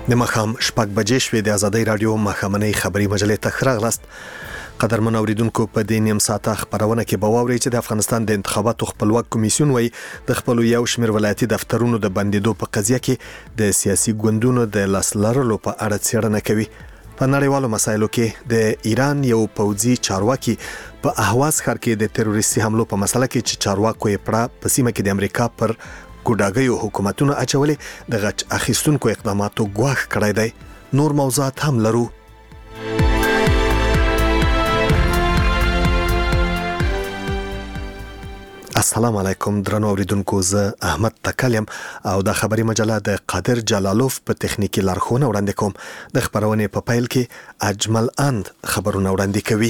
د مخام شپږ بجې شوې د آزادۍ رادیو مخامنۍ خبري مجلې ته راغلاست. قدرمن اوریدونکو په دې نیم ساعته خبرونه کې به واورئ چې د افغانستان د انتخاباتو خپلواک کمیسیون وایي د خپل یو شمېر ولایتي دفترونو د بندیدو په قضیه کې د سیاسي ګوندونو د لاس لرلو په اړه څېړنه کوي. په نړیوالو مسایلو کې د ایران یو پوځي چارواکي په اهواز ښار کې د تروریستي حملو په مسله کې چې چارواکو یې پړه په سیمه کې د امریکا پر ګوډاګیو حکومتونو اچولې د غچ اخیستونکو اقداماتو ګواښ کړی دی. نور موضوعات هم لرو. السلام علیکم درنو اوریدونکو، زه احمد تکلم او د خبري مجله د قادر جلالوف په تخنیکی لارښوونه وړاندې کوم. د خبرونې په پیل کې اجمل اند خبرونه وړاندې کوي.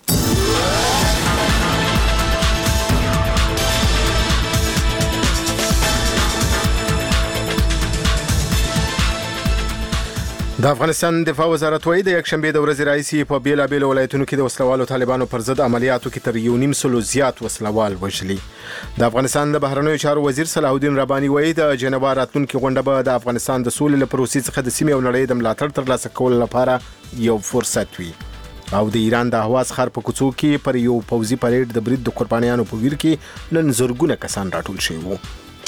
د افغانستان دفاع وزارت وايي د یکشنبه د ورځې راځي په بیلابیل ولایتونو کې د وسلوالو طالبانو پر ضد عملیاتو کې تر 1.5 زیات وسلوال وژلي. د افغانستان د بهرنیو چارو وزیر صلاح الدین رباني وايي د جنیوا راتلونکي غونډه به د افغانستان د سولې لپاره پروسې څخه د سیمې او نړۍ د ملاتړ ترلاسه کولو لپاره یو فرصت وي. او د ایران د اهواز ښار په کوڅو کې پر یو پوځي پریډ د برید د قربانیانو په ویر کې نن زرګونه کسان راټول شوي وو.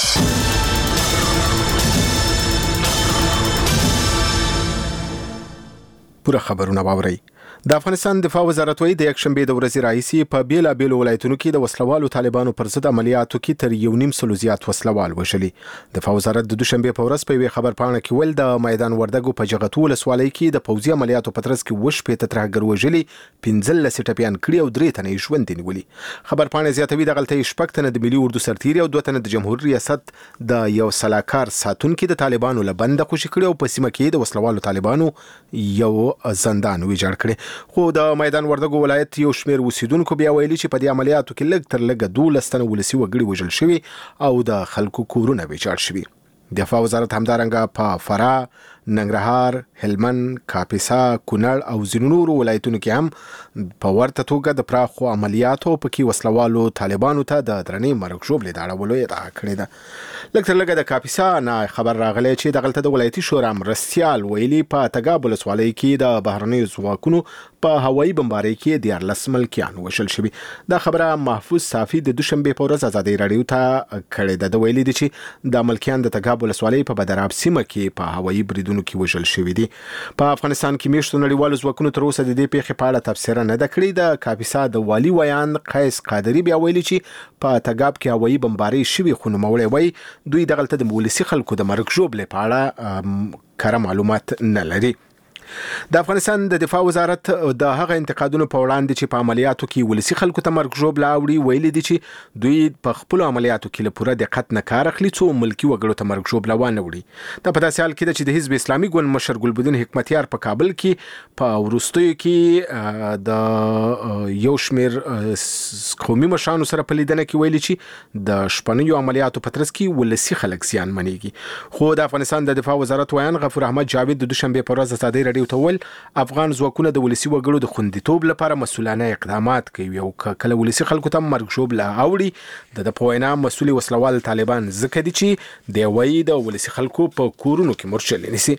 پوره خبرونه واورئ. د افغانستان دفاع وزارت وايي د یکشنبه د ورځې راځي په بیلابیل ولایتونو کې د وسلوالو طالبانو پر ضد عملیاتو کې تر 1.5 زیات وسلوال وژلي. دفاع وزارت د دوشنبه په ورځ په یوه خبر پاڼه کې ول د میدان وردګو په جغتو ولسوالۍ کې د پوځي عملیاتو په ترڅ کې وشپې ته ترهګر وژلي 15 ټپیان کړي او 3 تنه ژوند نیولي. خبر پاڼه زیاتوي د غلطۍ شپږ تنه د ملي اردو سرتیري او 2 تنه د جمهور ریاست د یو سلاکار ساتونکو د طالبانو لبند خوشي کړي او په سیمه کې د وسلوالو طالبانو یو زندان ویجاړ کړي. خو د میدان وردګو ولایت یو شمېر اوسیدونکو بیا ویلي چې په دې عملیاتو کې لږ تر لږه 12 تنه ولسي وګړي وژل شوي او د خلکو کورونه ویجاړ شوي. دفاع وزارت همدارنګه په فراه، ننګرهار، هلمند، کاپیسا، کونړ او ځینو نورو ولایتونو کې هم په ورته توګه د پراخو عملیاتو په کې وسلوالو طالبانو ته د درنې مرګ ژوبلې د اړولو ادعا کړې ده. لږ تر لږه د کاپیسا نه خبر راغلی چې دغلته د ولایتي شورا مرستیال ویلي په تګاب ولسوالۍ کې د بهرنیو ځواکونو په هوایي بمبارۍ کې 14 ملکیان وژل شوي. دا خبره محفوظ صافي د دوشنبه په ورځ آزادۍ رادیو ته کړې ده. د ویلي دي چې د ملکیان د تګاب ولسوالۍ په بدراب سیمه کې په هوایي بریدونو کې وژل شوي دي. په افغانستان کې میشتو نړیوالو ځواکونو تر اوسه د دې پیښې په اړه تبصره نه ده کړې. د کاپیسا د والي ویان قیس قادری بیا ویلي چې په تګاب کې هوایي بمبارۍ شوي، خو نوموړی وایي دوی دغلته د ولسي خلکو د مرګ ژوبلې په اړه کره معلومات نه لري. د افغانستان د دفاع وزارت د هغه انتقادونو په وړاندې چې په عملیاتو کې ولسي خلکو ته مرګ ژوبله اوړي ویلي دي چې دوی په خپل عملیاتو کې له پوره دقت نه کار اخلي څو ملکي وګړو ته مرګ ژوبله ونه وړي. دا په داسې حال کې ده چې د حزب اسلامي ګوند مشر ګلبدین حکمتیار په کابل کې په وروستیو کې د یو شمېر قومي مشرانو سره په لیدنه کې ویلي چې د شپنیو عملیاتو په ترڅ کې ولسي خلک زیانمنېږي. خو د افغانستان د دفاع وزارت ویان غفور احمد جاوید د دوشنبه په ورځ آزادۍ رادیو ته افغان ځواکونه د ولسي وګړو د خوندیتوب لپاره مسؤلانه اقدامات کوي او کله ولسي خلکو ته مرګ ژوبله اوړي د په وینا مسؤل وسلوال طالبان ځکه دي چې د وایي د ولسي خلکو په کورونو کې مورچلې نیسي.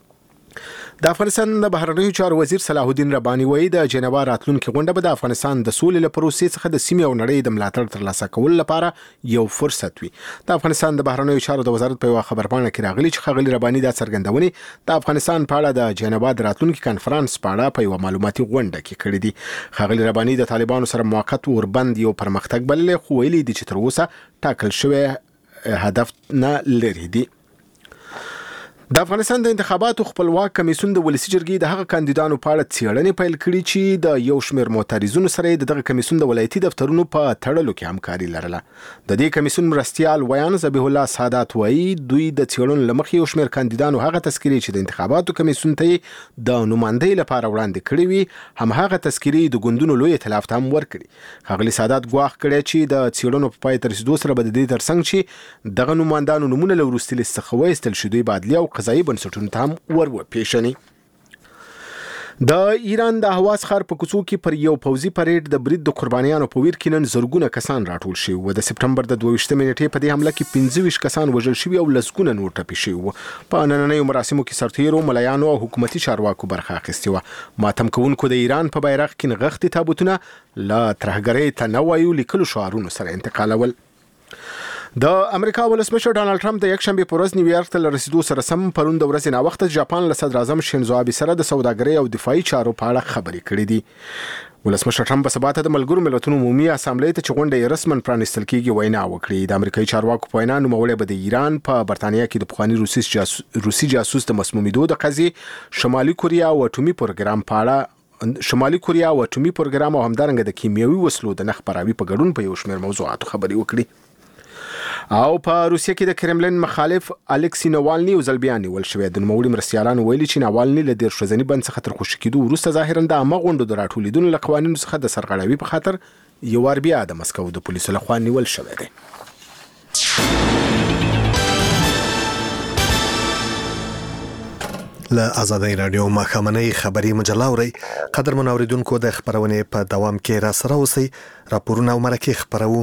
د افغانستان د بهرنیو چارو وزیر صلاح الدین رباني وايي د جنیوا راتلونکي غونډه به د افغانستان د سولې لپاره پروسې څخه د سیمې او نړۍ د ملاتړ ترلاسه کولو لپاره یو فرصت وي. د افغانستان د بهرنیو چارو د وزارت په یو خبرپاڼه کې راغلي چې ښاغلي رباني دا څرګندونې د افغانستان په اړه د جنیوا د راتلونکي کانفرنس په اړه په یو معلوماتي غونډه کې کړې دي. ښاغلي رباني د طالبانو سره موقت وربند یو پرمختګ بللی، خو ویلي دي چې تر اوسه ټاکل شوی هدف نه لري دي. د افغانستان د انتخاباتو خپلواک کمیسیون د ولسي جرګې د هغه کاندیدانو په اړه څېړنې پیل کړي چې د یو شمېر معترضینو سره دغه کمیسیون د ولایتي دفترونو په تړلو کې همکاري لرله. د دې کمیسیون مرستیال ویان ذبیح الله سادات وایي دوی د څېړنو له مخې یو شمېر کاندیدانو هغه تذکرې چې د انتخاباتو کمیسیون ته د نمایندۍ لپاره وړاندې کړې وي همهغه تذکرې د ګوندونو لوی ائتلاف ته هم ورکړي. ښاغلي سادات ګواښ کړی چې د څېړنو په پای ته رسېدو سره به د دې ترڅنګ چې دغه نمایندانو نومونه له وروستي لیست څخه وایستل شي دوی به عدلي او قضایي بنسټونو ته هم ور وپېژني. د ایران د اهواز ښار په کوڅو کې پر یو پوځي پریډ د برید د قربانیانو په ویر کې نن زرګونه کسان راټول شوي و. د سپټمبر د 22 نیټې په دې حمله کې 25 کسان وژل شوي او لسګونه نور ټپي شوي و. په نننیو مراسمو کې سرتیرو، ملایانو او حکومتي چارواکو برخه اخیستې وه. ماتم کوونکو د ایران په بیرغ کې نغښتي تابوتونه له ترهګرۍ ته نه وایو لیکلو شعارونو سره انتقالول. د امریکا ولسمشر ډانلډ ټرمپ د یکشنبه په ورځ نیویارک ته رسیدو سره سم پرون د ورځې نه وخت جاپان له صدر اعظم شینزو آبه سره د سوداګرۍ او دفاعي چارو په اړه خبرې کړې دي. ولسمشر ټرمپ په سبا ته د ملګرو ملتونو عمومي اسامبلې ته چې غونډه یې رسماً پرانیستل کېږي وینا وکړي. د امریکایي چارواکو په وینا نوموړی به د ایران په برتانیا کې د پخواني روسي جاسوس د مسمومیدو د قضیې، شمالي کوریا او اټومي پروګرام په اړه او همدارنګه د کیمیاوي وسلو د نخبراوي په ګډون په یو شمېر موضوعاتو خبرې وکړي. او په روسیه کې د کرملین مخالف الکسی ناوالني او ځل نیول شوی. د نوموړي مرستیالانو ویلي چې ناوالني له 10 ورځني بند څخه تر خوشي کېدو وروسته ظاهراً د عامه غونډو د راټولېدو له قوانینو څخه د سرغړاوي په خاطر یو وار بیا د مسکو د پولیسو لخوا نیول شوی دی. له آزادۍ رادیو ماښامنۍ خبري مجله اورئ. قدرمن اوریدونکو د خبرونې په دوام کې را سره اوسئ. راپورونه او مرکې خبرو.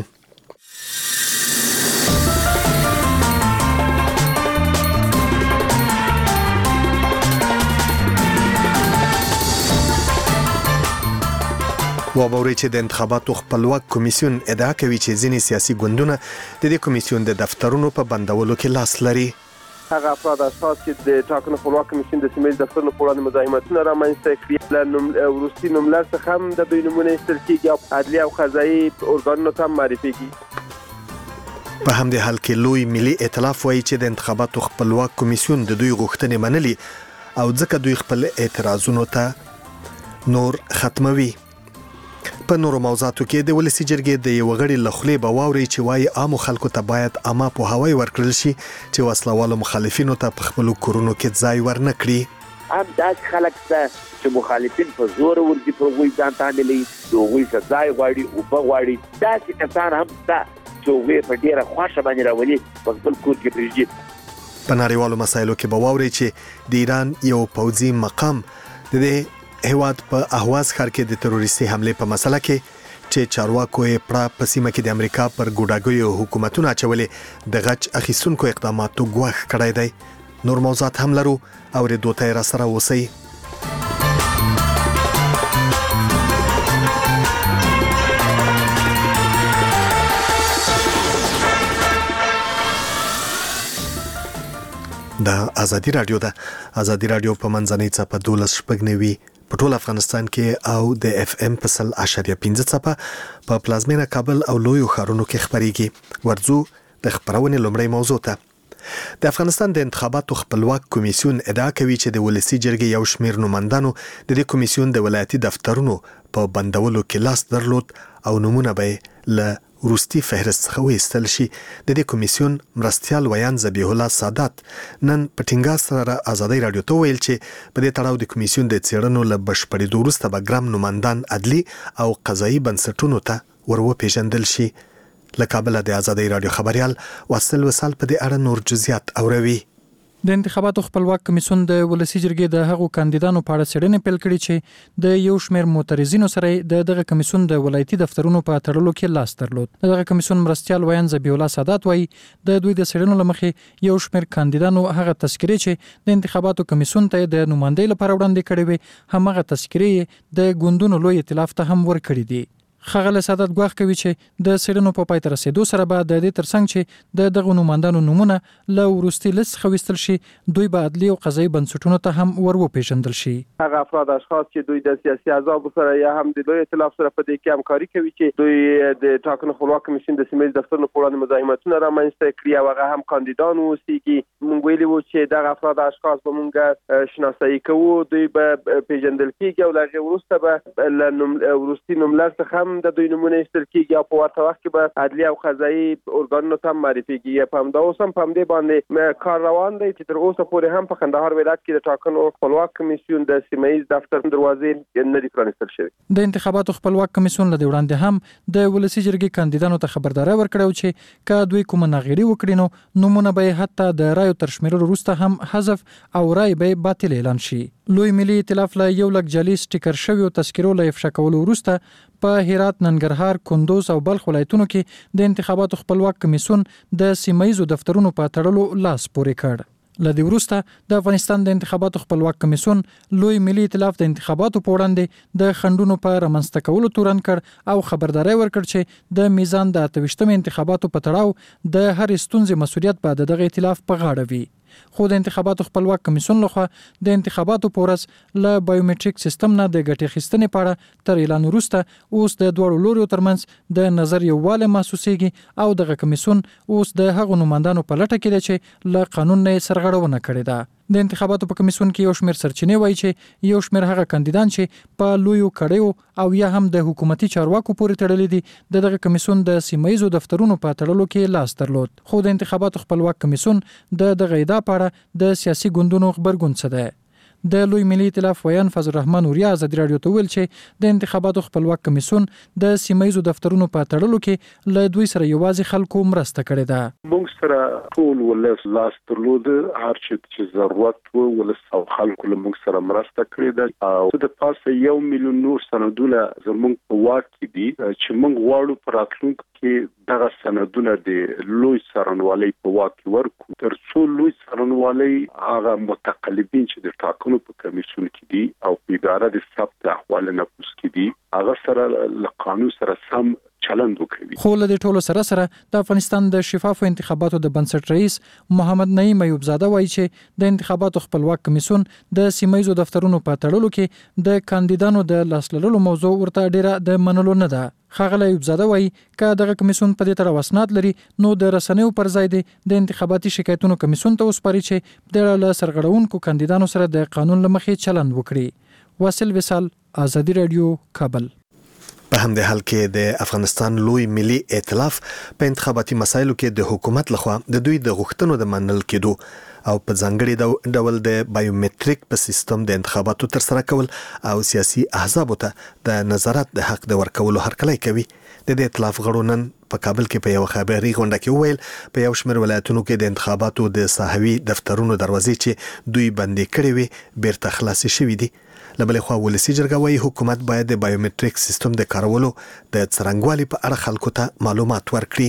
وبوري چې د انتخاباتو خپلواک کمیسیون ادعا کوي چې ځینې سیاسي ګوندونه د دې کمیسیون د دفترونو په بندولو کې لاس لري. هغه افراد اشخاص چې د ټاکنو خپلواک کمیسیون د سیمې دفترونو په وړاندې مزاحمتونه رامنځته کړي له وروستي نوملړ څخه هم د دوی نومونه ایستل کېږي او عدلي او قضایي ارګانونو ته معرفي کېږي. په همدې حال کې لوی ملي ائتلاف وایي چې د انتخاباتو خپلواک کمیسیون د دوی غوښتنې منلي او ځکه دوی خپل اعتراضونو ته نور ختموي. په نورو موضوعاتو کې د ولسی جرګې د یو غړي لخلې به واوري چې وايي عامو خلکو ته باید عامه پوهاوی ورکړل شي چې وسلوالو مخالفینو ته په خپل کورونو کې ځای ورنکړي. هم داس خلک چې مخالفین په زور ورځي په وګړي ځان تاندلې دوی څه ځای غواړي او په غواړي داسې کسان هم چې وې په ډیره خوښه باندې راولي په خپل کور کې پریږدي. په نړیوالو مسایلو کې به واوري چې د ایران یو پوځي مقام د دې هیواد په اهواز ښار کې د تروریستي حمله په مسله کې چې چارواکو یې پړه په سیمه کې د امریکا پر ګوډاګیو حکومتونو اچولې د غچ اخیستونکو اقداماتو ګواښ کړی دی. نور موضوعات هم لرو او ردوته را سره اوسئ. د ازادي رادیو په منځنۍ څپه 12 په ټول افغانستان کې او د اف ام په 100.5 څپه په پلازمینه کابل او لویو ښارونو کې خبريږي. ورځو د خبرونې لومړی موضوع ته. د افغانستان د انتخاباتو خپلواک کمیسیون ادعا کوي چې د ولسی جرګې یو شمېر نوماندانو د دې کمیسیون د ولایتي دفترونو په بندولو کې لاس درلود او نمونه به له وروستي فهرست څخه وایستل شي. د دې کمیسیون مرستیال ویان ذبیح الله سادات نن په ټینګار سره آزادۍ رادیو ته ویل چې په دې تړاو د کمیسیون د څېړنو له بشپړېدو وروسته به ګرام نوماندان عدلي او قضایي بنسټونو ته وروپېژندل شي. له کابله د آزادۍ رادیو خبريال واصل وصال په دې اړه نور جزئیات اوروي. د انتخاباتو خپلواک کمیسیون د ولسی جرګې د هغو کاندیدانو په اړه څېړنې پیل کړې چې د یو شمېر معترضینو سره دغه کمیسیون د ولایتي دفترونو په تړلو کې لاس درلود. دغه کمیسیون مرستیال ویان ذبیح الله سادات وایي د دوی د څېړنو لمخې یو شمېر کاندیدانو هغه تذکرې چې د انتخاباتو کمیسیون ته د نمائندۍ لپاره وړاندې کړې وي همغه تذکرې د ګوندونو لوی ائتلاف ته هم ورکړې دي. ښاغلی سادات ګواښ کوي چې د څېړنو په پای ته رسېدو سره به د دې ترڅنګ چې د دغو نوماندانو نومونه له وروستي لیست څخه ویستل شي دوی به عدلي او قضایي بنسټونو ته هم وروپېژندل شي. هغه افراد اشخاص چې دوی د سیاسي احزابو سره یا هم د لوی ائتلاف سره په دې کې همکاري کوي چې دوی د ټاکنو خپلواک کمیسیون د سیمې دفترونو په وړاندې مزاحمتونه رامنځته کړي او هغه هم کاندیدان اوسېږي. موږ ویلي وو چې دغه افراد اشخاص به موږ شناسایي کوو دوی به پیژندل کېږي او له هغې وروسته به له وروستي نوملړ څخه هم د دوی نومونه کې یا په ورته وخت کې به عدلي او قضایي ارګانونو ته معرفي کیږي. په همدا اوس هم په همدې باندې کار روان دی چې تر اوسه پورې هم په کندهار ولایت کې د ټاکنو خپلواک کمیسیون د سیمه‌ییز دفتر دروازې نه دي پرانیستل شوې. د انتخاباتو خپلواک کمیسیون له وړاندې هم د ولسی جرګې کاندیدانو ته خبرداري ورکړه چې که دوی کوم ناغېړي وکړي نو نومونه به حتی د رایو تر شمیرلو وروسته هم حذف او رای به باطل اعلان شي. لوی ملي ائتلاف له 1 لک جعلي سټیکر شویو تذکرو له افشا کولو وروسته په هرات، ننګرهار، کندوز او بلخ ولایتونو کې د انتخاباتو خپلواک کمیسیون د سیمایي دفترونو په تړلو لاس پورې کړ. لدی وروسته د افغانستان د انتخاباتو خپلواک کمیسیون لوی ملي ائتلاف د انتخاباتو په وړاندې د خندونو په رامنځته کولو تورن کړ او خبرداري ورکړ چې د میزان د 28 انتخاباتو په تړاو د هر ستونزې مسؤلیت به د دغه ائتلاف په غاړه وي. خو د انتخاباتو خپلواک کمیسیون لخوا د انتخاباتو پورس له بایومټریک سیستم نه د ګټې اخیستنې په اړه تر اعلان وروسته اوس د دوړو لوري ترمنځ د نظر یووالی محسوسېږي او دغه کمیسیون اوس د هغو نوماندانو په لټه کې دی چې له قانون نه سرغړونه کړې ده. د انتخاباتو په کمیسیون کې یو شمېر سرچینې وایي چې یو شمېر هغه کاندیدان چې په لویو کړیو او یا هم د حکومتي چارواکو پورې تړلي دي دغه کمیسیون د سیمایي دفترونو په تړلو کې لاس درلود. خو د انتخاباتو خپلواک کمیسیون دغه ادعا په اړه د سیاسي ګوندونو خبرګون څه دی. د لوی ملي ائتلاف ویان فضل الرحمن اوریا ازادي رادیو ته ویل چې د انتخاباتو خپلواک کمیسیون د سیمایي دفترونو په تړلو کې له دوی سره یوازې خلکو مرسته کړې ده. موږ سره ټول ولس لاس درلود، هر چې ضرورت و ولس او خلکو له موږ سره مرسته کړې ده او د پاسه 1 میلیون نور سندونه زموږ په واک کې دي چې موږ غواړو په راتلونکي کې دغه سندونه د لوی څارنوالۍ په واک کې ورکړو تر څو لوی څارنوالۍ هغه متقلبین چې د ټاکنو په کمیسیون کې دي او په اداره د ثبت احوال نفوس کې دي هغه سره له قانون سره سم چلند وکړي. خو له ټولو سره د افغانستان د شفافو انتخاباتو د بنسټ رئیس محمد نعیم ایوب زاده وایي چې د انتخاباتو خپلواک کمیسیون د سیمایي دفترونو په تړلو کې د کاندیدانو د لاسلیدلو موضوع ورته ډیره د منلو نه ده. ښاغلی ایوب زاده وایي که دغه کمیسیون په دې تړاو اسناد لري نو د رسنیو پر ځای د انتخاباتي شکایتونو کمیسیون ته وسپاري چې د له سرغړونکو کاندیدانو سره د قانون له مخې چلند وکړي. واصل وصال، آزادي رادیو، کابل. په همدې حال کې د افغانستان لوی ملي ائتلاف په انتخاباتي مسایلو کې د حکومت لخوا د دوی د غوښتنو د منل کېدو او په ځانګړي ډول د بایومټریک په سیستم د انتخاباتو ترسره کول او سیاسي احزابو ته د نظارت د حق د ورکولو هرکلی کوي. د دې ائتلاف غړو نن په کابل کې په یو خبري غونډه کې وویل په یو شمېر ولایتونو کې د انتخاباتو د صحوي دفترونو دروازې چې دوی بندي کړې وي بیرته خلاصې شوې دي. لبلې خوا ولسی جرګه وايي حکومت باید د بایومټریک سیستم د کارولو د څرنګوالي په اړه خلکو ته معلومات ورکړي.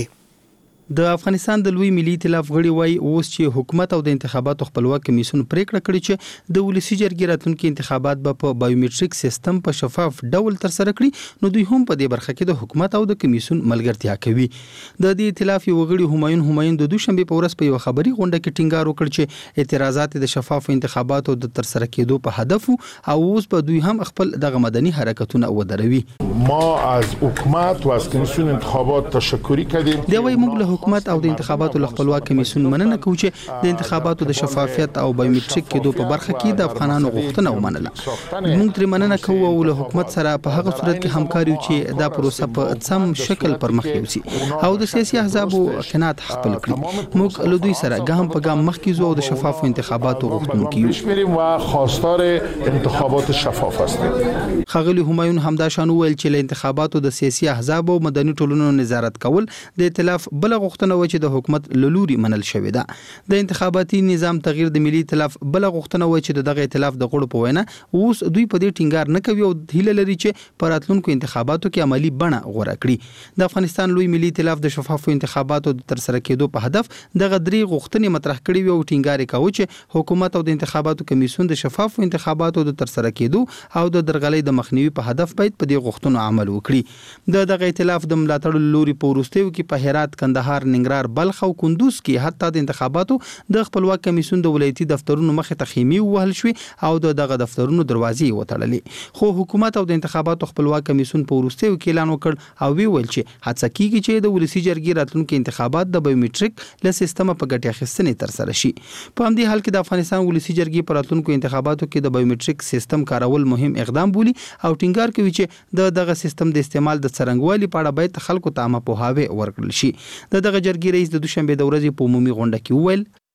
د افغانستان د لوی ملي ائتلاف غړي وایي اوس چې حکومت او د انتخاباتو خپلواک کمیسیون پریکړه کړې چې د ولسی جرګې راتلونکي انتخابات به په بایومټریک سیستم په شفاف ډول ترسره کړي نو دوی هم په دې برخه کې د حکومت او د کمیسیون ملګرتیا کوي. د دې ائتلاف یو غړي همایون د دوشنبه په ورځ په یو خبري غونډه کې ټینګار وکړ چې اعتراضات د شفاف انتخاباتو د ترسره کېدو په هدف او اوس په دوی هم خپل دغه مدني حرکتونه ودروي. ما از حکومت و از کمیسیون انتخابات تشکر کردیم. دی وايي موږ حکومت او د انتخاباتو خپلواک کمیسیون مننه کوي چې د انتخاباتو د شفافیت او بایومټریک کېدو په برخه کې د افغانانو غوښتنه ومنله. موږ ترې مننه کوو او له حکومت سره په هغه صورت کې همکاري چې دا پروسه په سم شکل پر مخ یوسي او د سیاسي احزابو قناعت خپل کړي. موږ له دوی سره ګام په ګام مخکې ځو او د شفافو انتخاباتو غوښتونکي یو و خواستار انتخابات شفاف هستیم. ښاغلي همایون همدا شان ویل چې له انتخاباتو د سیاسي احزاب او مدني ټولنو نظارت کول د ائتلاف بل غوښتنه چې د حکومت لوري منل شوې ده. د انتخاباتي نظام تغییر د ملي ائتلاف بل غوښتنه و چې دغه ائتلاف د غړو په وینا اوس دوی په دې ټینګار نه کوي او هیله لري چې په راتلونکو انتخاباتو کې عملی بڼه غوړه کړي. د افغانستان لوی ملي ائتلاف د شفافو انتخاباتو د ترسره کېدو په هدف دغه درې غوښتنې مطرح کړي وي او ټینګار کوي چې حکومت او د انتخاباتو کمیسیون د شفافو انتخاباتو د ترسره کېدو او د درغلۍ د مخنیوي په هدف باید په دې غوښتنو عمل وکړي. دغه ائتلاف د ملاتړ لوري په وروستیو کې په هرات، کندهار، ننګرهار، بلخ او کندوز کې حتی د انتخاباتو د خپلواک کمیسیون د ولایتي دفترونو مخې ته خیمې وهل شوې او دغه دفترونو دروازې وتړلې. خو حکومت او د انتخاباتو خپلواک کمیسیون په وروستیو کې اعلان وکړ او ویل چې هڅه کیږي چې د ولسی جرګې راتلونکي انتخابات د بایومټریک له سیستم په ګټه اخیستنې ترسره شي. په همدې حال کې د افغانستان ولسی جرګې په راتلونکو انتخاباتو کې د بایومټریک سیستم کارول مهم اقدام بولي او ټینګار کوي چې دغه سیستم د استعمال د څرنګوالي په اړه باید خلکو ته عامه پوهاوی ورکړل شي. دغه جرګې رئیس د دوشنبه د ورځې په عمومي غونډه کې وویل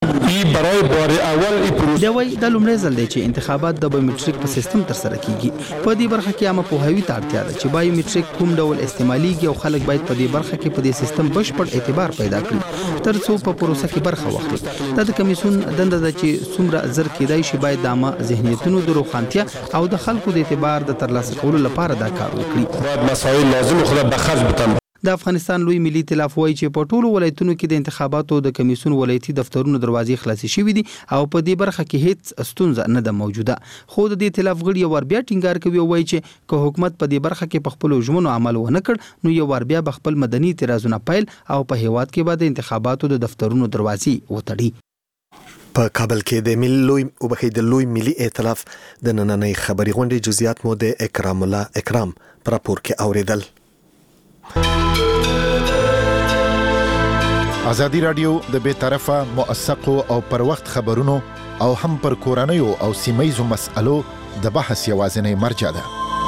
برای بار اول این پروسه دوی د لومړي ځل دی چې انتخابات د بایومټریک په سیستم تر سره کیږي. په دې برخه کې عامه پوهاوی ته اړتیا ده چې بایومټریک کوم ډول استعماليږي او خلک باید په دې برخه کې په دې سیستم بشپړ اعتبار پیدا کړي ترڅو په پروسه کې برخه واخلي. د کمیسیون دنده ده چې څومره زر کېدای شي باید د عامه ذهنیتونو د روښانتیا او د خلکو د اعتبار د ترلاسه کولو لپاره دا کار وکړي. مسائل لازم خود به خرج بدن. د افغانستان لوی ملي ائتلاف وایي چې په ټولو ولایتونو کې د انتخاباتو د کمیسیون ولایتي دفترونو دروازې خلاصې شوې دي او په دې برخه کې هیڅ ستونزه نه ده موجوده. خو د دې ائتلاف غړي یو ور بیا ټینګار کوي او وایي چې که حکومت په دې برخه کې په خپل ژمنو عمل ونه کړ نو یو ور بیا به خپل مدني اعتراضونه پیل او په هیواد کې به د انتخاباتو د دفترونو دروازې وتړي. په کابل کې د لوی ملي ائتلاف د نننۍ خبري غونډې جزئیات مو د اکرام الله اکرام پر راپور کې اوریدل. ازادي رادیو د بې طرفه موثقو او پر وخت خبرونو او هم پر کورنیو او سیمایزو مسألو د بحث یوازینی مرجع ده.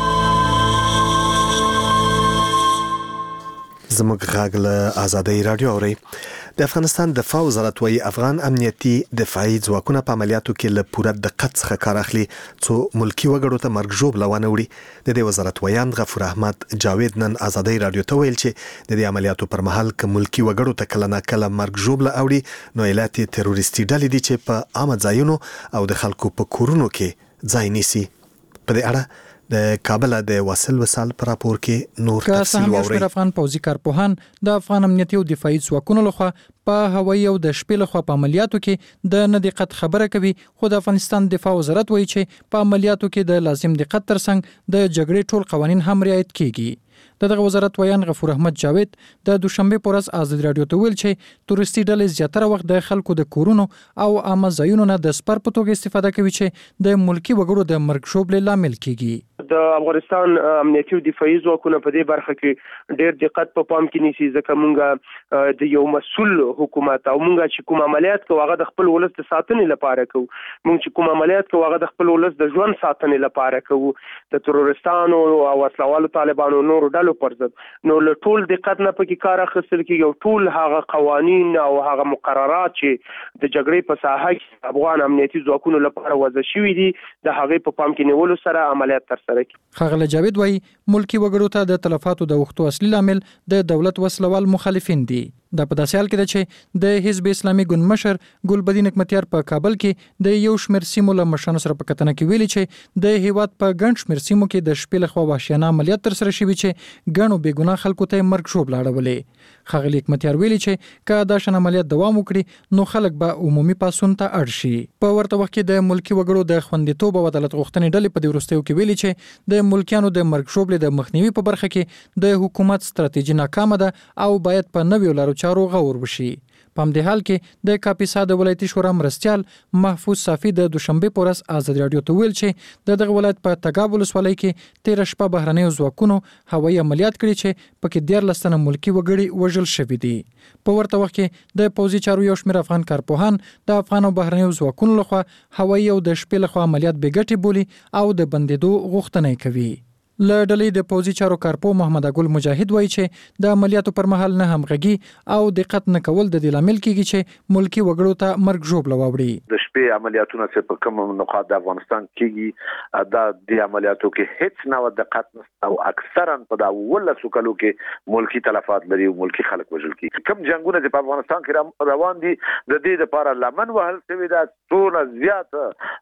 زموږ غږ له ازادي رادیو اوري. د افغانستان دفاع وزارت وايي افغان امنیتي دفاعي ځواکونه په عملیاتو کې له پوره دقت څخه کار اخلي څو ملکی وګړو ته مرګ ژوبله ونه وړي. د دې وزارت ویان غفور احمد جاوید نن ازادي رادیو ته ویل چې د دې عملیاتو پر مهال ک ملکی وګړو ته کله نه کله مرګ ژوبله اوړي نو علت تروریستي ډلې دي چې په عامه ځایونو او د خلکو په کورونو کې ځای نیسي. په دې اړه د کابل د واصل وصال پر راپور کې نور تفصیل ووري. افغان پوځي کارپوهان د افغان امنیتي او دفاعي ځواکونو لخوا په هوایي او د شپې لخوا په عملیاتو کې د نه دقت خبره کوي. خو د افغانستان دفاع وزارت وایي چې په عملیاتو کې د لازم دقت ترڅنګ د جګړې ټول قوانین هم رعایت کیږي. دغه وزارت ویان غفور احمد جاوید د دوشنبه پر ورځ ازادي رادیو ته ویل چې تورستي ډلې زیاتره وخت د خلکو د کورونو او عامه ځایونو نه د سپر په توګه استفاده کوي چې د ملکی وګړو د مرګ ژوبلې لامل کیږي. د افغانستان امنیتي او دفاعي ځواکونه په دې برخه کې ډېر دقت په پام کې نیسي ځکه مونږ د یو مسؤل حکومت او مونږ چې کوم عملیات کوو هغه د خپل ولس د ساتنې لپاره کوو. مونږ چې کوم عملیات کوو هغه د خپل ولس د ژوند ساتنې لپاره کوو. د تروریستانو او وسلوالو طالبانو نور ډلو پر ضد نو له ټول دقت نه پکې کار اخیستل کېږي او ټول هغه قوانین او هغه مقررات چې د جګړې په ساحه کې افغان امنیتي ځواکونو لپاره وضع شوي دي د هغې په پام کې نیولو سره عملیات ترسره کړي. ښاغلی جاوید وایي ملکی وګړو ته د تلفاتو د وختو اصلي لامل د دولت وسلوال مخالفین دي. دا په داسې حال کې ده چې د حزب اسلامي ګوند مشر ګلبدین حکمتیار په کابل کې د یو شمېر سیمو له مشرانو سره په کتنه کې ویلي چې د هیواد په ګڼ شمېر سیمو کې د شپې لخوا وحشیانه عملیات ترسره شوي چې ګڼو بېګناه خلکو ته مرګ ژوبله اړولې. ښاغلي حکمتیار ویلي چې که دا شان عملیات دوام وکړي نو خلک به عمومي پاڅون ته اړ شي. په ورته وخت کې د ملکی وګړو د خوندیتوب او عدالت غوښتنې ډلې په دې وروستیو کې ویلي چې د ملکیانو د مرګ ژوبلې د مخنیوي په برخه کې د حکومت ستراتیژي ناکامه ده او باید په نویو لارو چارو غور وشي. په همدې حال کې د کاپیسا د ولایتي شورا مرستیال محفوظ صافي د دوشنبه په ورځ ازادي رادیو ته ویل چې دغه ولایت په تګاب ولسوالۍ کې 13 شپه بهرنیو ځواکونو هوایي عملیات کړي چې پکې 14 تنه ملکی وګړي وژل شوي دي. په ورته وخت کې د پوځي چارو یو شمېر افغان کارپوهان د افغان او بهرنیو ځواکونو لخوا هوایي او د شپې لخوا عملیات بې ګټې بولي او د بندېدو غوښتنه کوي. له ډلې د پوځي چارو کارپو محمد اګل مجاهد وایي چې د عملیاتو پر مهال نه همغږي او دقت نه کول د دې لامل کیږي چې ملکی وګړو ته مرګ ژوبله واوړي. د شپې عملیاتونه چې په کوم نقاط د افغانستان کیږي دا د عملیاتو کې هیڅ نه دقت نشته او اکثرا په دا ولسو کلو کې ملکی تلفات لري او ملکی خلک وژل کیږي. کوم جنگونه چې په افغانستان کې روان دي د دې لپاره لمن وهل شوی دا ټول زیات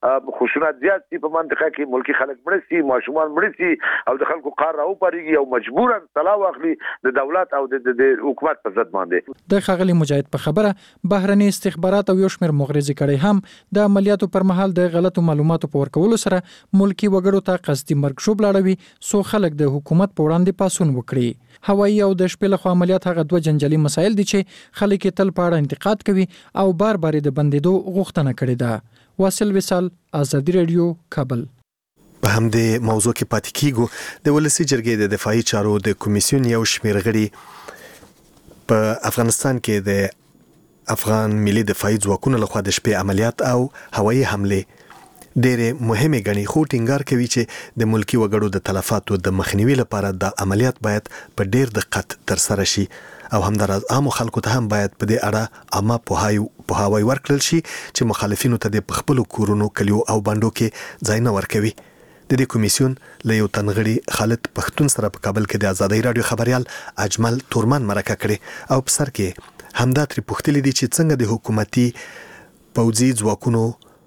خشونت زیات په منطقه کې ملکی خلک مړ شي ماشومان مړ شي او د خلکو کار راو پریږي او مجبورا طلا واخلي د دولت او د حکومت په ضد باندې. د ښاغلي مجاهد په خبره بهرني استخبارات او یو شمېر مغرضي کړي هم د عملیاتو پر مهال د غلطو معلوماتو په ورکولو سره ملکی وګړو ته قصدي مرګ ژوبله اړوي سو خلک د حکومت په وړاندې پاڅون وکړي. هوایي او د شپې لخوا عملیات هغه دوه جنجالي مسایل دي چې خلک تل په اړه انتقاد کوي او بار بار د بندېدو غوښتنه کړې ده. واصل وصال ازادي رادیو کابل. په همدې موضوع کې پاتې کیږو. د ولسی جرګې د دفاعي چارو د کمیسیون یو شمېر غړي په افغانستان کې د افغان ملي دفاعي ځواکونو لخوا د شپې عملیات او هوایي حملې ډېرې مهمې ګڼي خو ټینګار کوي چې د ملکی وګړو د تلفاتو د مخنیوي لپاره د عملیات باید په ډېر دقت ترسره شي او همداراز عامو خلکو ته هم باید په دې اړه عامه پوهاوی ورکړل شي چې مخالفینو ته د خپل کورونو کلیو او باندو کې ځای نه ورکوي. د دې کمیسیون له یو تنغړي خالد پښتون سره په کابل کې د آزادۍ رادیو خبريال اجمل تورمان مرکه کړي او په سر کې همدا تر پوښتلې دي چې څنګه د حکومتي پوځي ځواکونو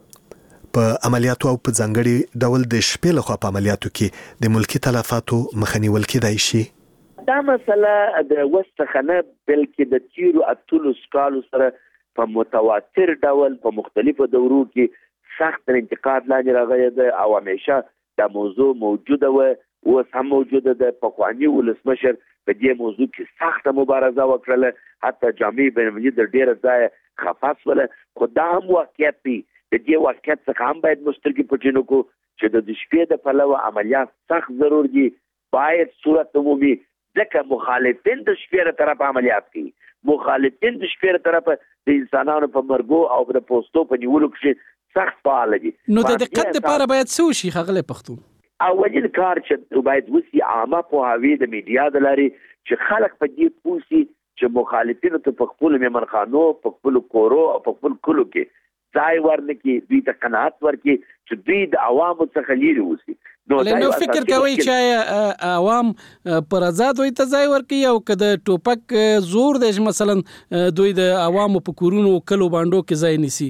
په عملیاتو او په ځانګړي ډول د شپې لخوا په عملیاتو کې د ملکی تلفاتو مخنیول کېدای شي. دا مسله د وسخنه بلکې د تیرو اتلو سکالو سره په متواتر ډول په مختلفو دورو کې سخت انتقاد لاندې راغلی ده او همیشه دا موضوع موجوده و اوس هم موجوده ده. پخواني ولسمشر په دې موضوع کې سخته مبارزه وکړله، حتی جامع بین المللي د ډېره ځایه خفه شوله. خو دا هم واقعیت دی، د دې واقعیت څخه هم باید مسترګې پټې نه کړو چې د شپې د پلوه عملیات سخت ضرور دي، باید صورت عمومي. ځکه مخالفین د شپې له طرفه عملیات کوي، مخالفین د شپې له طرفه د انسانانو په مرګو او د پوستو په نیولو کې سخت فعال دي. نو د دقت لپاره باید څه وشي ښاغلی پښتون؟ اولین کار چې باید وشي عامه پوهاوی د میډیا د لارې چې خلک په دې پوه شي چې مخالفینو ته په خپلو مېمنخانو، په خپلو کورو او په خپل کلو کې ځای ورنکړي، دوی ته قناعت ورکړي چې دوی د عوامو څخه لرې اوسي. نو فکر کوي چې عوام پر آزاد وي ته ځای ورکړي او که د ټوپک زور دی چې مثلا دوی د عوامو په کورونو کلو باندو کې ځای نیسي؟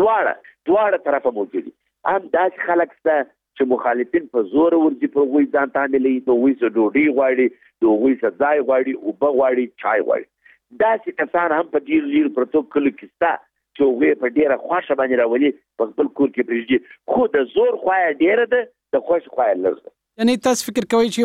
دواړه طرفه موجود دي. هم داسې خلک شته چې مخالفین په زور ورځي، پر هغوی ځان ته عاملوي، د هغوی څه ډوډۍ غواړي، د هغوی څه ځای غواړي، اوبه غواړي، چای غواړي. داسې کسان هم په ډېرو ډېرو پرتو کلو کې شته چې هغوی په ډېره خوښه باندې راولي، په خپل کور کې پرېږدي. خو د زور خوا یې ډېره ده، د خوښ خوا یې لږ ده. یعنی تاسو فکر کوئ چې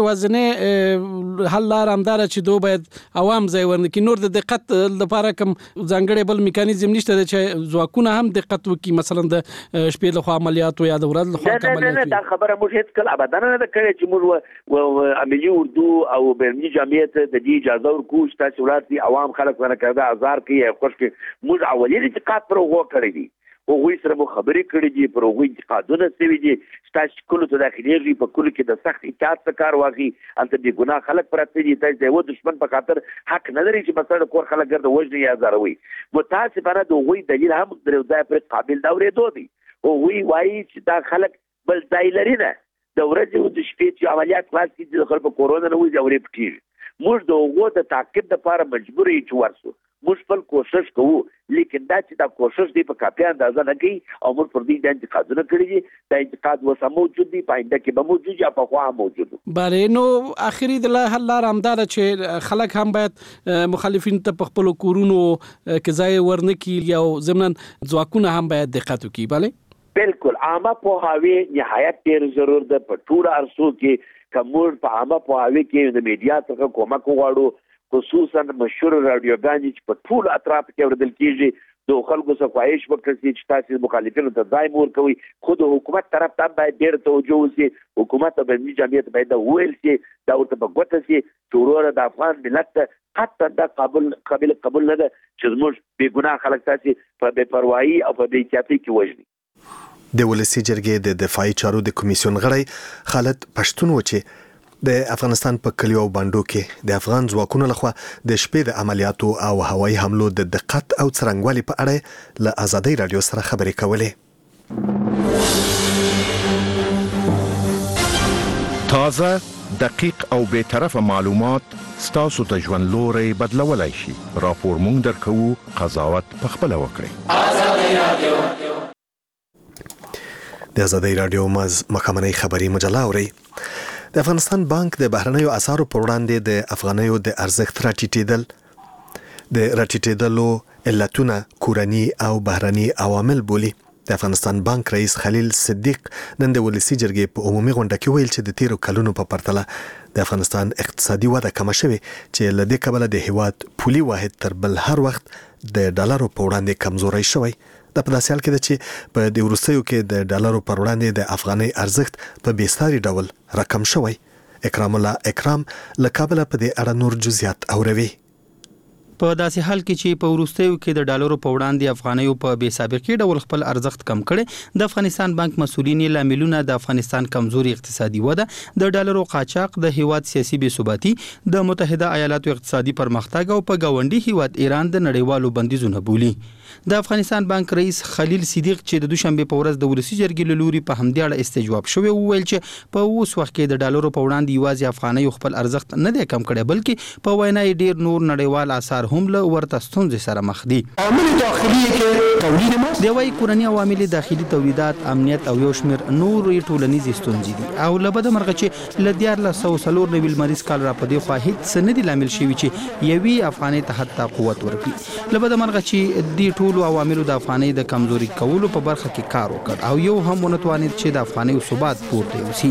یوازینی حل لاره همداره چې دوی باید عوام ځای ورنکړي، نور د دقت لپاره کوم ځانګړی بل میکانیزم نشته چې ځواکونه هم دقت وکړي، مثلا د شپې لخوا عملیاتو یا د ورځ لخوا عملیاتو؟ نه، دا خبره موږ هیڅ کله ابدا نه ده کړې چې موږ عملي اردو او بینالمللي جامعیت د دې اجازه ورکوو چې تاسو ولادي عوام خلک ونه کړه ازار کوي یا خوش کوي. موږ اولین انتقاد پر هغو کړی دی، هغوی سره مو خبرې کړې دي، پر هغوی انتقادونه شوي دي چې تاسو کلو ته داخلېږئ، په کلو کې د سخت احتیاط څخه کار واخلئ. هلته بې ګناه خلک پراته دي، تاسو د یوه دښمن په خاطر حق نه لرئ چې مثلا د کور خلک ګرده وژنئ یا ازاروئ. متاسفانه د هغوی دلیل هم تر یو ځایه پورې قابل د اورېدو دی. هغوی وایي چې دا خلک بل ځای لري نه، د ورځې او د شپې چې عملیات خلاص کړي د خلکو کورونه نه وځي او ورې پټېږي. موږ د هغو د تعقیب لپاره مجبور یو چې ورسو. موږ خپل کوشش کوو، لیکن دا چې دا کوشش دی په کافي اندازه نه کوي او موږ پر دې د انتقادونه کړي دي. دا انتقاد اوس هم موجود دی، په آینده کې به موجود یا پخوا هم موجود دی. بله، نو آخري د حل لاره همداره چې خلک هم باید مخالفین ته په خپلو کورونو کې ځای ورنکړي او ضمناً ځواکونه هم باید دقت وکړي. بله بالکل، عامه پوهاوی نهایت ډېر ضرور ده په ټوله ارسو کې. که موږ په عامه پوهاوی کې د میډیا څخه کومک وغواړو، خصوصا مشهور رادیوګانې چې په ټولو اطرافو کې اورېدل کېږي، د خلکو څخه خواهش وکړل شي چې تاسو مخالفینو ته ځای مه ورکوئ. خو د حکومت طرف ته باید ډېره توجه وشي. حکومت او بینالمللي جامعیت باید دا وویل شي، دا ورته په ګوته شي چې وروره د افغان ملت ته حتی دا قابل قبول نه ده چې زموږ بې ګناه خلک تاسې په بې پروایي او په بې احتیاطۍ کې وژني. د ولسي جرګې د دفاعي چارو د کمیسیون غړی خالد پښتون و چې د افغانستان په کلیو او باندو کې د افغان ځواکونو لخوا د شپې د عملیاتو او هوایي حملو د دقت او څرنګوالي په اړه له آزادۍ رادیو سره خبرې کولې. تازه، دقیق او بې طرفه معلومات ستاسو ته ژوند لوري بدلولای شي. راپور مونږ درکوو، قضاوت پخپله وکړئ. آزادۍ رادیو د آزادۍ رادیو مخامنۍ خبري مجله اورئ. د افغانستان بانک د بهرنیو اسعارو پر وړاندې د افغانیو د ارزښت راټیټېدلو علتونه کورني او بهرني عوامل بولي. د افغانستان بانک رئیس خلیل صدیق نن د ولسي جرګې په عمومي غونډه کې ویل چې د تیرو کلونو په پرتله د افغانستان اقتصادي وده کمه شوې چې له دې کبله د هیواد پولي واحد تر بل هر وخت د ډالرو په وړاندې کمزوری شوی. دا په داسې حال کې ده چې په دې وروستیو کې د ډالرو پر وړاندې د افغانۍ ارزښت په بېساري ډول راکم شوی. اکرام الله اکرام له کابله په دې اړه نور جزئیات اوروي. په داسې حال کې چې په وروستیو کې د ډالرو په وړاندې افغانیو په بې سابقې ډول خپل ارزښت کم کړي، د افغانستان بانک مسؤلین لاملونه د افغانستان کمزوري اقتصادي وده، د ډالرو قاچاق، د هیواد سیاسي بې ثباتي، د متحده ایالاتو اقتصادي پرمختګ او په ګاونډي هیواد ایران د نړیوالو بندیزونه بولي. د افغانستان بانک رئیس خلیل صدیق چې د دوشنبه په ورځ د ولسی جرګې له لوري په همدې اړه استجواب شوی وویل چې په اوس وخت کې د ډالرو په وړاندې یوازې افغانۍ خپل ارزښت نه دی کم کړی بلکې په وینا یې ډیر نور نړیوال آثار هم له ورته ستونزې سره مخ دي. عوامل داخلي کې تولید ما د وايي کورني عوامل داخلي تولیدات امنیت او یو شمېر نور ټولنیز ستونزې دي او له بده مرغه چې ل 1404 مریض کال را پدې خو هیڅ سند لامل شوی چې یوي افغاني ته حتی قوت ورکړي. لبد مرغه چې د ټولو عواملو د افغاني د کمزوري کولو په برخه کې کار وکړ او یو هم ونتوانید چې د افغاني ثبات پورته وسی.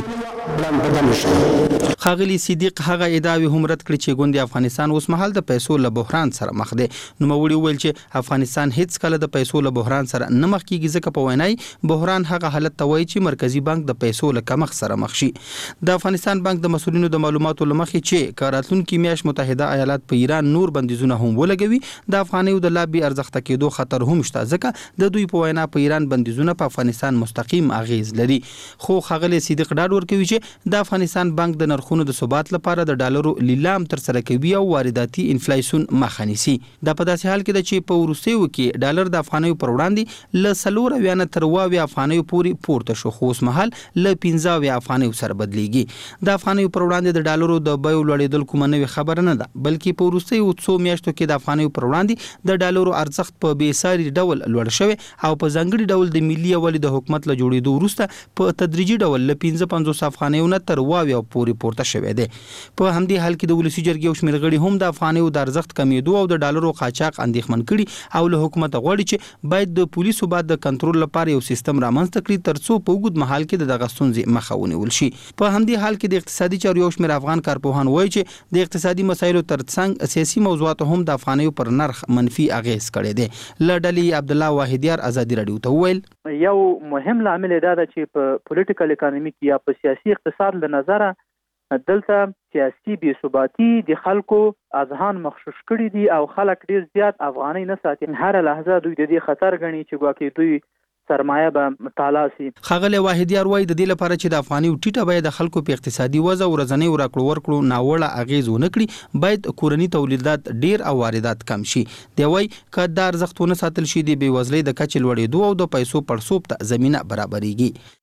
خاغلی صدیق هغه ادعاوی هم رد کړی چې ګوند افغانستان اوس مهال د پیسو له بحران سره مخ دی. نو موري ویل چې افغانستان هیڅ کله د پیسو له بحران سره نه مخ کیږي ځکه په وینای بحران هغه حالت ته وایي چې مرکزی بانک د پیسو له کمښت سره مخ شي. د افغانستان بانک د مسولینو د معلوماتو لمخې چې کاراتونکو میاش متحده ایالات په ایران نور بندیزونه هم ولګوي د افغانیو د لابي ارزښت کېدو خطر هم شته ځکه د دوی په وینا په ایران بندیزونه په افغانستان مستقیم اغیز لري. خو خاغلی صدیق ډاډ ورکوي چې د افغانستان بانک د نرخونو د ثبات لپاره د ډالرو لیلام تر سره کوي او وارداتي انفلیسیون مخه نیسي. دا په داسې حال کې ده چې په وروستیو کې ډالر د افغانیو پر وړاندې له 4 تر 20 افغانیو پورې پورته شو خو اوس مهال له 15 افغانیو سره بدلیږي. د افغانیو پر وړاندې د ډالرو د بیو لوړېدل کومه نوې خبره نه ده بلکې په وروستیو 2 میاشتو کې د افغانیو پر وړاندې د ډالرو ارزښت په بیساري ډول لوړ شوی او په ځانګړي ډول د ملي یوالي د حکومت له جوړېدو وروسته په تدریجي ډول له 55 افغانیو نه تر 20 پورې پورته شوی دی. په همدې حال کې د ولسی جرګې او شمېر غړي هم د افغانیو د ارزښت کمیدو او د ډالرو قاچاق اندېښمن کړي او له حکومت غواړي چې باید د پولیسو بعد د کنټرول لپاره یو سیستم رامنځته کړي ترڅو په اوږد مهال کې دغه ستونزې مخه ونیول شي. په همدې حال کې د اقتصادي چارو یو شمېر افغان کارپوهان وایي چې د اقتصادي مسایلو ترڅنګ سیاسي موضوعات هم د افغانیو پر نرخ منفي اغیز کړی دی. لډلې عبدالله واحدیار ازادي رادیو ته وویل یو مهم لامل دا ده چې په پولیټیکل اکانومیک یا په سیاسي اقتصاد له نظره دلته سیاسي بې ثباتي د خلکو اذهان مخشوش کړي دي او خلک ډیر زیات افغاني نه ساتي. هر لحظه دوی د دې خطر غني چې ګواکې دوی سرمایه به مطالعه سي. خغل واحدیار وایي د دې لپاره چې د افغاني ټیټه بیه د خلکو په اقتصادي وضع او ورځنی ورکړو ورکړو ناوړه اغیز ونه کړي باید کورنی تولیدات ډیر او واردات کم شي. دی وایي که د ارزښتونه ساتل شي د بیوزلۍ د کچې لوړېدو او د پیسو پړسوب ته زمينه برابرېږي.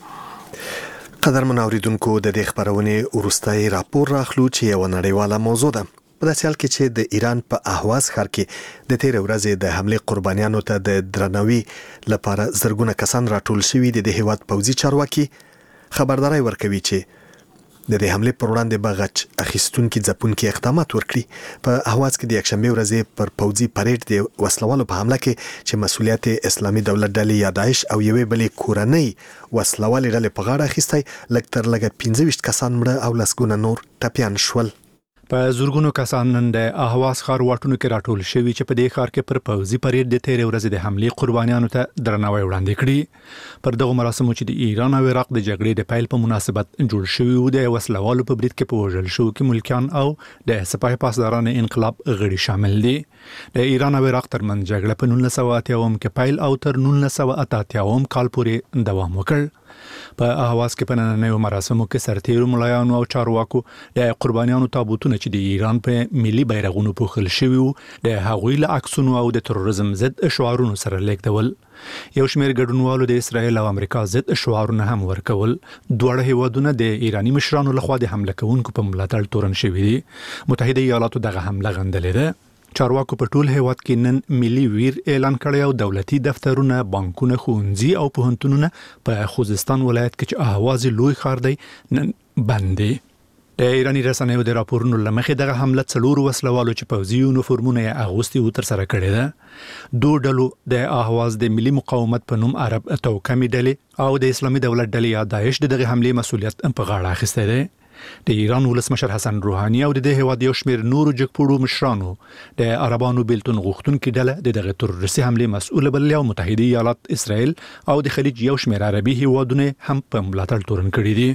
قدرمن اوریدونکو د دې خبرونې ورستای راپور راخلو چې یو نړیواله موضوع ده. په داسې حال کې چې د ایران په اهواز ښار کې د تیر ورځې د حمله قربانیانو ته د درناوي لپاره زرګونه کسان راټول شوي دي. د هیواد پوځي چارواکي خبرداري ورکوي چې د دې حمله پر وړاندې بغچ اخیستونکو ځپونکو اقدامات وکړي. په اهواز کې د یکشنبه ورځې پر پوځي پریډ د وسلوالو په حمله کې چې مسؤلیت اسلامي دولت ډلې یا داعش او یوې بلې کورنۍ وسلوالې ډلې په غاړه اخیستی لږ تر لږه 15 کسان مړه او لسګونه نور ټپیان شول. په زورګونو کسان نن د اهواز ښار واټونو کې راټول شوي چې په دې ښار کې پر پوځي پریډ د تیر ورځې د حمله قربانیانو ته درناوی وړاندې کړي. پر دغه مراسمو چې د ایران او عراق د جګړې د پیل په مناسبت جوړ شوي وو د وسلوالو په برید کې په وژل شو کې ملکیان او د سپاه پاسداران انقلاب غړي شامل دي. د ایران او عراق ترمنځ جګړه په 1980 کې پیل او تر 1988 کال پورې دوام وکړ. په اهواز کې په نننیو مراسمو کې سرتیرو ملایانو او چارواکو د قربانیانو تابوتونه چې د ایران په ملي بیرغونو پوښل شوي وو د هغوی له عکسونو او د تروریزم ضد شعارونو سره لیږدول. یو شمېر ګډونوالو د اسرائیل او امریکا ضد شعارونه هم ورکول. دواړه هیوادونه د ایرانی مشرانو لخوا د حمله کوونکو په ملاتړ تورن شوي دي. متحده ایالاتو دغه حمله غندلې ده. چارواکو په ټول هیواد کې نن ملي ویر اعلان کړی او دولتي دفترونه، بانکونه، ښوونځي او پوهنتونونه په خوزستان ولایت کې چې اهواز لوی ښار دی نن بند دي. د ایرانی رسنیو د راپورونو لمخې دغه حمله 4 وسلوالو چې پوځي یونیفورمونه یې اغوستي وو تر سره کړې ده. دوه ډلو د اهواز د ملي مقاومت په نوم عرب توکمي ډلې او د اسلامي دولت ډلې یا داعش دغه حمله مسؤلیت په غاړه اخیستی دی. د ایران ولسمشر حسن روحاني او د هیواد یو شمېر نورو جګپوړو مشرانو د عربانو بیلتون غوښتونکو ډله دغه تروریستي حمله مسؤل بللې او متحده ایالات، اسرائیل او د خلیج یو شمېر عربي هیوادونه هم په ملاتړ تورن کړي دي.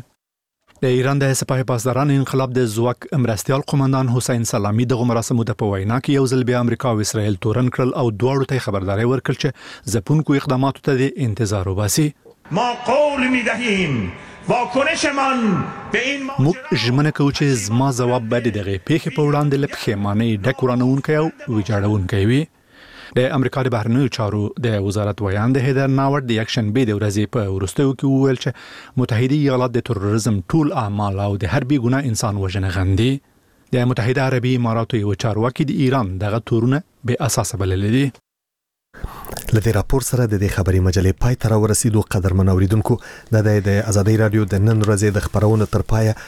د ایران د سپاه پاسداران انقلاب د ځواک مرستیال قومندان حسین سلامی دغه مراسمو د په وینا کې یو ځل بیا امریکا او اسرائیل تورن کړل او دواړو ته خبرداري ورکړل چې ځپونکو اقداماتو ته د انتظار وباسي. ما قول می‌دهیم واکنش من به این موږ ژمنه کوو چې زما ځواب به دغه پیښې په وړاندې له پښیمانۍ ډک ورانونکی او ویجاړونکی وي. د امریکا د بهرنیو چارو د وزارت ویان د هیدر ناورد د اکشن بي د ورځې په وروستیو کې وویل چې متحده ایالات د تروریزم ټول اعمال او د هر بي ګناه انسان وژنه غندي. د متحده عربي اماراتو یو چارواکي د ایران دغه تورونه به اساس بلل دي. لدې راپور سره د دې خبري مجلې پای ته ورسېدو. قدرمن اوریدونکو د ازادي رادیو د نن ورځې د خبرونو تر پایه